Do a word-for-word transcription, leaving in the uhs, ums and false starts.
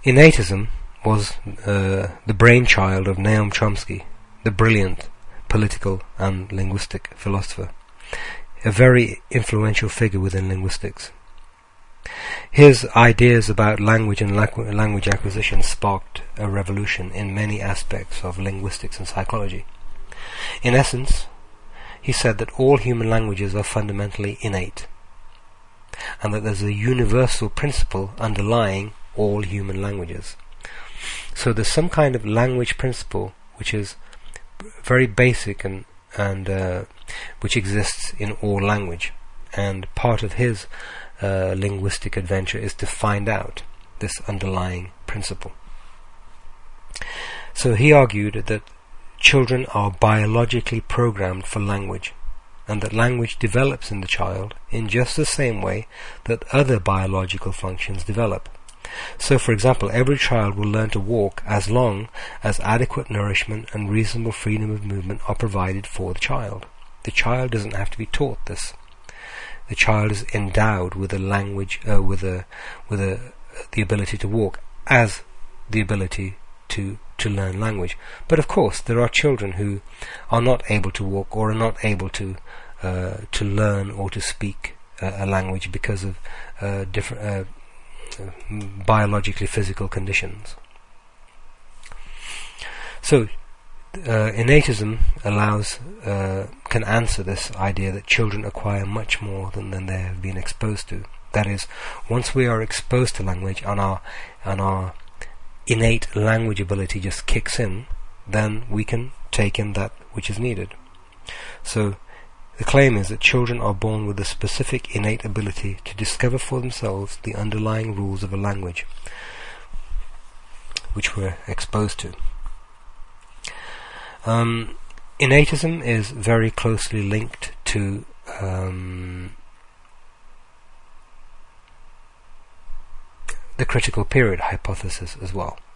Innatism was uh, the brainchild of Noam Chomsky, the brilliant political and linguistic philosopher, a very influential figure within linguistics. His ideas about language and language acquisition sparked a revolution in many aspects of linguistics and psychology. In essence, he said that all human languages are fundamentally innate, and that there's a universal principle underlying all human languages. So there's some kind of language principle which is very basic and, and uh, which exists in all language, and part of his uh, linguistic adventure is to find out this underlying principle. So he argued that children are biologically programmed for language, and that language develops in the child in just the same way that other biological functions develop. So, for example, every child will learn to walk as long as adequate nourishment and reasonable freedom of movement are provided for the child. The child doesn't have to be taught this. The child is endowed with a language, uh, with a, with a, the ability to walk as the ability to to learn language. But of course, there are children who are not able to walk or are not able to uh, to learn or to speak uh, a language because of uh, different uh, biologically physical conditions. So, uh, innatism allows uh, can answer this idea that children acquire much more than, than they have been exposed to. That is, once we are exposed to language and our and our innate language ability just kicks in, then we can take in that which is needed. So the claim is that children are born with a specific innate ability to discover for themselves the underlying rules of a language which we're exposed to. Um, innatism is very closely linked to um, the critical period hypothesis as well.